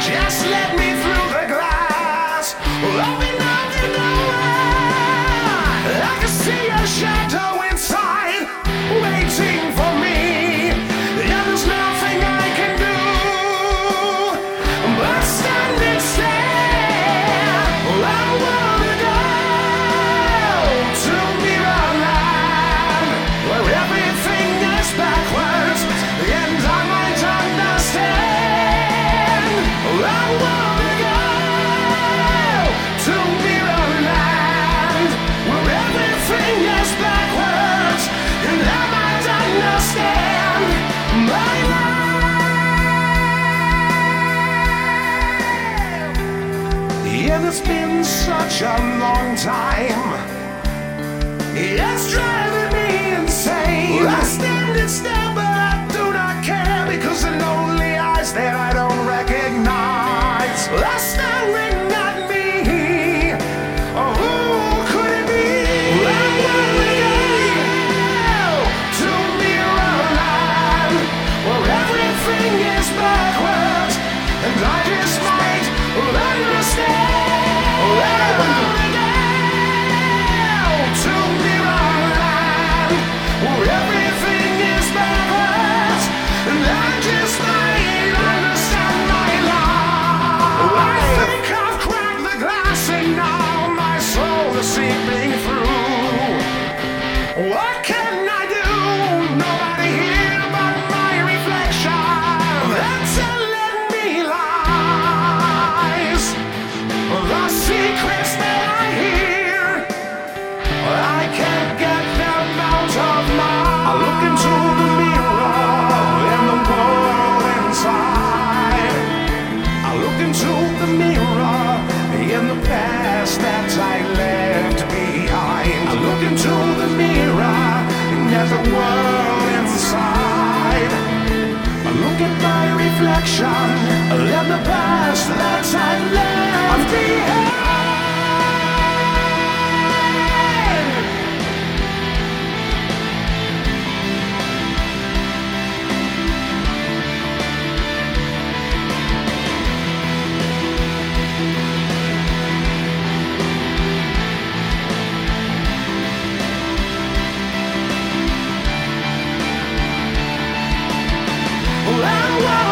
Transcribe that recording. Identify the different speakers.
Speaker 1: Just let me through the glass. Open up the door. I can see a shadow inside, waiting for me. Yeah, there's nothing I can do but stand and stare. I wanna go to Mirrorland, where everything is backwards, and I might understand. I wanna go to Mirrorland, where everything is backwards, and I might understand my life. Yeah, it's been such a long time. It's driving me insane. I stand and stare, but I do not care, because the lonely eyes that I don't recognize are staring at me. Oh, who could it be? I wanna go to Mirrorland, where everything is backwards, and I just might understand. I wanna go to Mirrorland, where everything is backwards, and I just might understand my life. I think I've cracked the glass, and now my soul is seeping through. What can I do? Nobody here but my reflection. That's telling me lies. The secrets that I hear, I can't get them out of my. I look into the mirror and the world inside. I look into the mirror in the past that I left behind. I look into the mirror and at the world inside. I look at my reflection in the past that I left behind. I